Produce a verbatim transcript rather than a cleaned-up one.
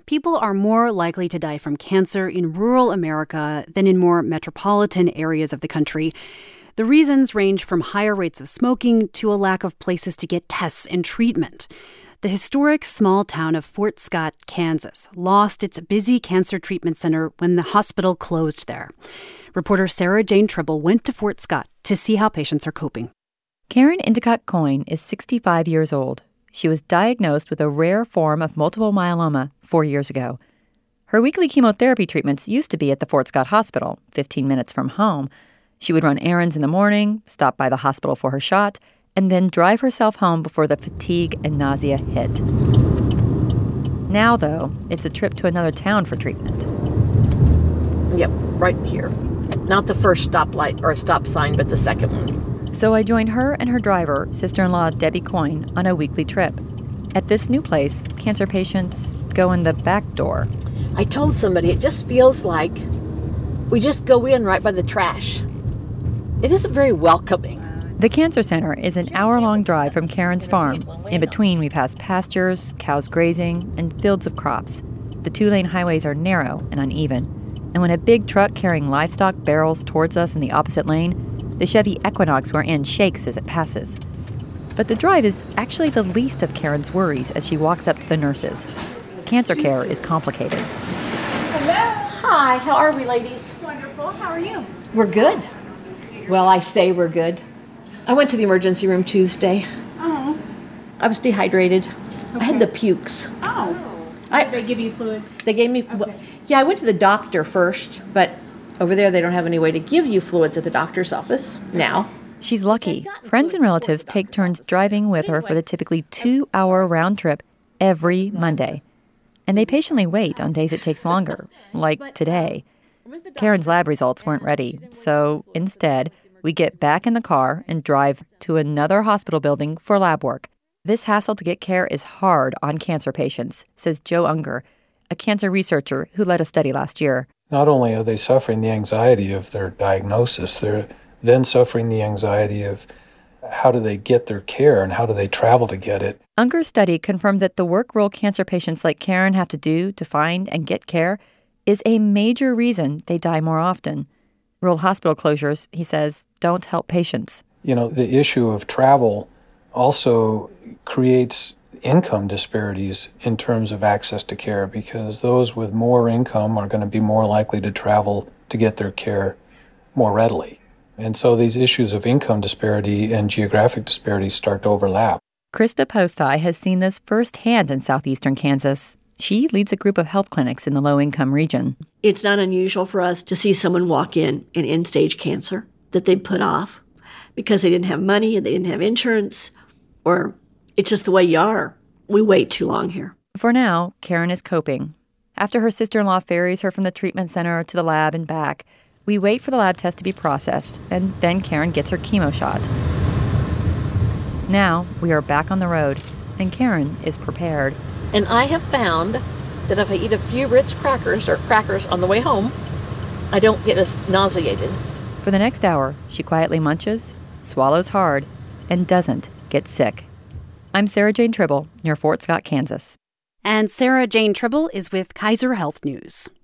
people are more likely to die from cancer in rural America than in more metropolitan areas of the country. The reasons range from higher rates of smoking to a lack of places to get tests and treatment. The historic small town of Fort Scott, Kansas, lost its busy cancer treatment center when the hospital closed there. Reporter Sarah Jane Tribble went to Fort Scott to see how patients are coping. Karen Endicott Coyne is sixty-five years old. She was diagnosed with a rare form of multiple myeloma four years ago. Her weekly chemotherapy treatments used to be at the Fort Scott Hospital, fifteen minutes from home. She would run errands in the morning, stop by the hospital for her shot, and then drive herself home before the fatigue and nausea hit. Now, though, it's a trip to another town for treatment. Yep, right here. Not the first stoplight or stop sign, but the second one. So I joined her and her driver, sister-in-law Debbie Coyne, on a weekly trip. At this new place, cancer patients go in the back door. I told somebody it just feels like we just go in right by the trash. It isn't very welcoming. The Cancer Center is an hour-long drive from Karen's farm. In between, we pass pastures, cows grazing, and fields of crops. The two-lane highways are narrow and uneven. And when a big truck carrying livestock barrels towards us in the opposite lane, the Chevy Equinox we're in shakes as it passes. But the drive is actually the least of Karen's worries as she walks up to the nurses. Cancer care is complicated. Hello. Hi, how are we, ladies? Wonderful. How are you? We're good. Well, I say we're good. I went to the emergency room Tuesday. Oh. I was dehydrated. Okay. I had the pukes. Oh. I, Did they give you fluids? They gave me... Okay. Yeah, I went to the doctor first, but over there they don't have any way to give you fluids at the doctor's office now. She's lucky. Friends and relatives take turns driving with her for the typically two-hour round trip every Monday. And they patiently wait on days it takes longer, like today. Karen's lab results weren't ready, so instead, we get back in the car and drive to another hospital building for lab work. This hassle to get care is hard on cancer patients, says Joe Unger, a cancer researcher who led a study last year. Not only are they suffering the anxiety of their diagnosis, they're then suffering the anxiety of how do they get their care and how do they travel to get it. Unger's study confirmed that the work rural cancer patients like Karen have to do to find and get care is a major reason they die more often. Rural hospital closures, he says, don't help patients. You know, the issue of travel also creates income disparities in terms of access to care because those with more income are going to be more likely to travel to get their care more readily. And so these issues of income disparity and geographic disparity start to overlap. Krista Postai has seen this firsthand in southeastern Kansas. She leads a group of health clinics in the low-income region. It's not unusual for us to see someone walk in in end-stage cancer that they put off because they didn't have money and they didn't have insurance, or it's just the way you are. We wait too long here. For now, Karen is coping. After her sister-in-law ferries her from the treatment center to the lab and back, we wait for the lab test to be processed, and then Karen gets her chemo shot. Now, we are back on the road, and Karen is prepared. And I have found that if I eat a few Ritz crackers or crackers on the way home, I don't get as nauseated. For the next hour, she quietly munches, swallows hard, and doesn't get sick. I'm Sarah Jane Tribble, near Fort Scott, Kansas. And Sarah Jane Tribble is with Kaiser Health News.